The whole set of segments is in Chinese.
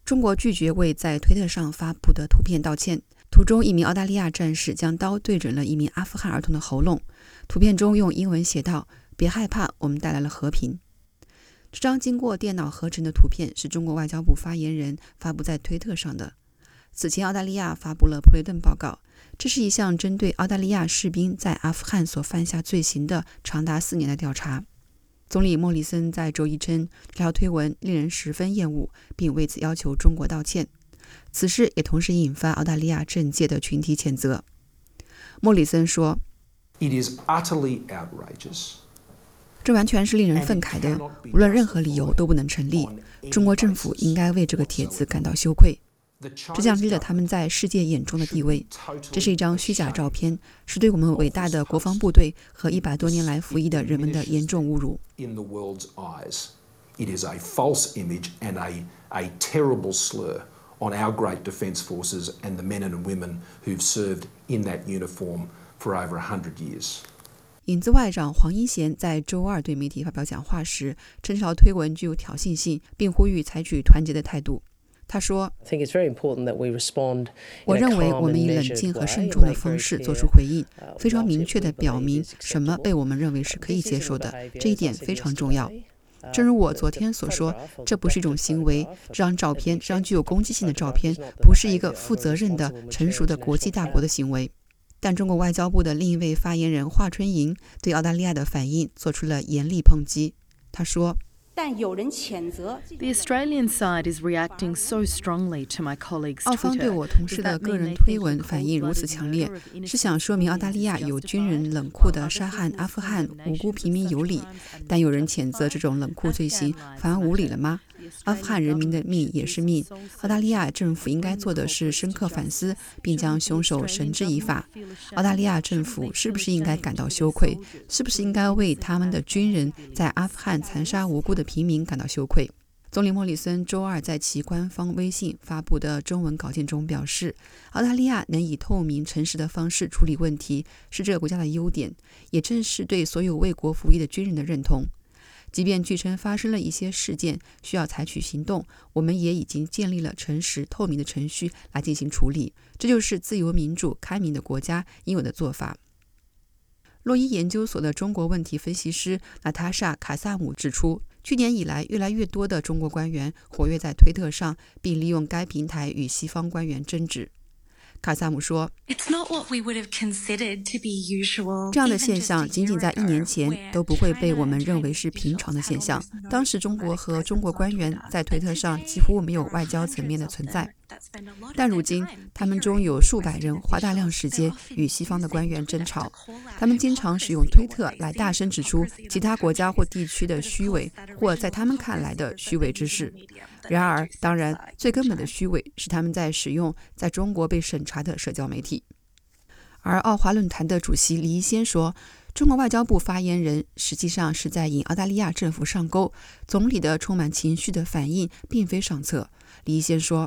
中国拒绝为在推特上发布的图片道歉。图中，一名澳大利亚战士将刀对准了一名阿富汗儿童的喉咙。图片中用英文写道：“别害怕，我们带来了和平。”这张经过电脑合成的图片是中国外交部发言人发布在推特上的。此前，澳大利亚发布了普雷顿报告，这是一项针对澳大利亚士兵在阿富汗所犯下罪行的长达4年的调查。总理莫里森在周一称，这条推文令人十分厌恶，并为此要求中国道歉。此事也同时引发澳大利亚政界的群体谴责。莫里森说：“这完全是令人愤慨的，无论任何理由都不能成立。中国政府应该为这个帖子感到羞愧。这降低了他们在世界眼中的地位。这是一张虚假照片，是对我们伟大的国防部队和100多年来服役的人们的严重侮辱。” It is a false image and a terrible slur on our great defence forces and the men and women who've served in that uniform for over 100 years. 影子外长黄英贤在周二对媒体发表讲话时，称这条推文具有挑衅性，并呼吁采取团结的态度。他说：“我认为我们以冷静和慎重的方式做出回应，非常明确地表明什么被我们认为是可以接受的，这一点非常重要。正如我昨天所说，这不是一种行为。这张照片，这张具有攻击性的照片，不是一个负责任的、成熟的国际大国的行为。”但中国外交部的另一位发言人华春莹对澳大利亚的反应做出了严厉抨击。他说：“ 但有人谴责 The Australian side is reacting so strongly to my colleague's Twitter. 澳方对我同事的个人推文反应如此强烈，是想说明澳大利亚有军人冷酷地杀害阿富汗无辜平民有理。但有人谴责这种冷酷罪行反而无理了吗？阿富汗人民的命也是命。澳大利亚政府应该做的是深刻反思，并将凶手绳之以法。澳大利亚政府是不是应该感到羞愧？是不是应该为他们的军人在阿富汗残杀无辜的平民感到羞愧？”总理莫里森周二在其官方微信发布的中文稿件中表示，澳大利亚能以透明诚实的方式处理问题，是这个国家的优点，也正是对所有为国服役的军人的认同。即便据称发生了一些事件需要采取行动，我们也已经建立了诚实透明的程序来进行处理，这就是自由民主开明的国家应有的做法。洛伊研究所的中国问题分析师娜塔莎·卡萨姆指出，去年以来越来越多的中国官员活跃在推特上，并利用该平台与西方官员争执。卡萨姆说，这样的现象仅仅在1年前都不会被我们认为是平常的现象。当时中国和中国官员在推特上几乎没有外交层面的存在，但如今他们中有数百人花大量时间与西方的官员争吵。他们经常使用推特来大声指出其他国家或地区的虚伪，或在他们看来的虚伪之事。然而，当然，最根本的虚伪是他们在使用在中国被审查的社交媒体。而奥华论坛的主席李一先说，中国外交部发言人实际上是在引澳大利亚政府上钩，总理的充满情绪的反应并非上策。李一先说，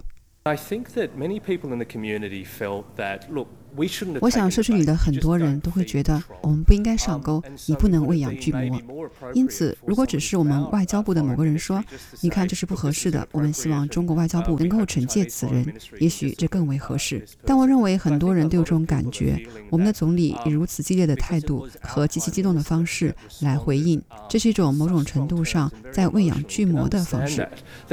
我想社区里的很多人都会觉得我们不应该上钩，你不能喂养巨魔。因此，如果只是我们外交部的某个人说，你看这是不合适的，我们希望中国外交部能够惩戒此人，也许这更为合适。但我认为很多人都有这种感觉，我们的总理以如此激烈的态度和极其激动的方式来回应，这是一种某种程度上在喂养巨魔的方式。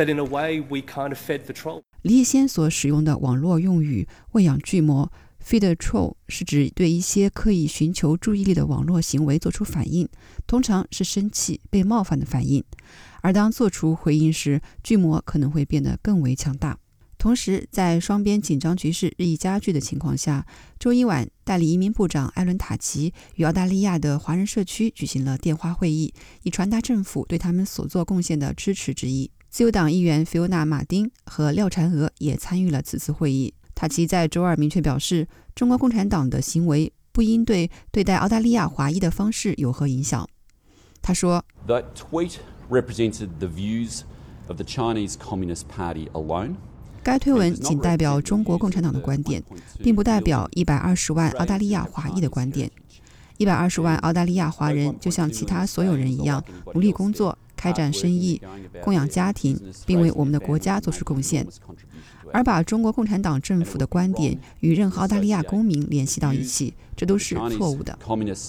李义先所使用的网络用语喂养巨魔 feed a troll 是指对一些刻意寻求注意力的网络行为做出反应，通常是生气、被冒犯的反应。而当做出回应时，巨魔可能会变得更为强大。同时，在双边紧张局势日益加剧的情况下，周一晚，代理移民部长艾伦塔奇与澳大利亚的华人社区举行了电话会议，以传达政府对他们所做贡献的支持之意。自由党议员菲欧娜·马丁和廖婵娥也参与了此次会议。塔奇在周二明确表示，中国共产党的行为不应对待澳大利亚华裔的方式有何影响。他说 That tweet represented the views of the Chinese Communist Party alone. 该推文仅代表中国共产党的观点，并不代表120万澳大利亚华裔的观点。120万澳大利亚华人就像其他所有人一样，努力工作， 开展生意、供养家庭，并为我们的国家做出贡献。而把中国共产党政府的观点与任何澳大利亚公民联系到一起，这都是错误的。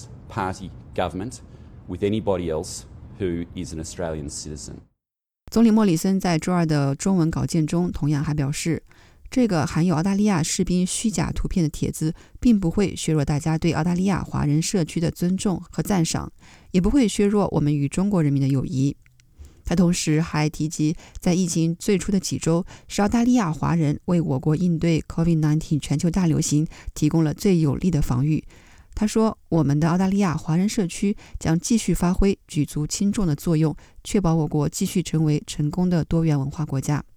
总理莫里森在周二的中文稿件中同样还表示，这个含有澳大利亚士兵虚假图片的帖子并不会削弱大家对澳大利亚华人社区的尊重和赞赏，也不会削弱我们与中国人民的友谊。他同时还提及，在疫情最初的几周，是澳大利亚华人为我国应对 COVID-19 全球大流行提供了最有力的防御。他说，我们的澳大利亚华人社区将继续发挥举足轻重的作用，确保我国继续成为成功的多元文化国家。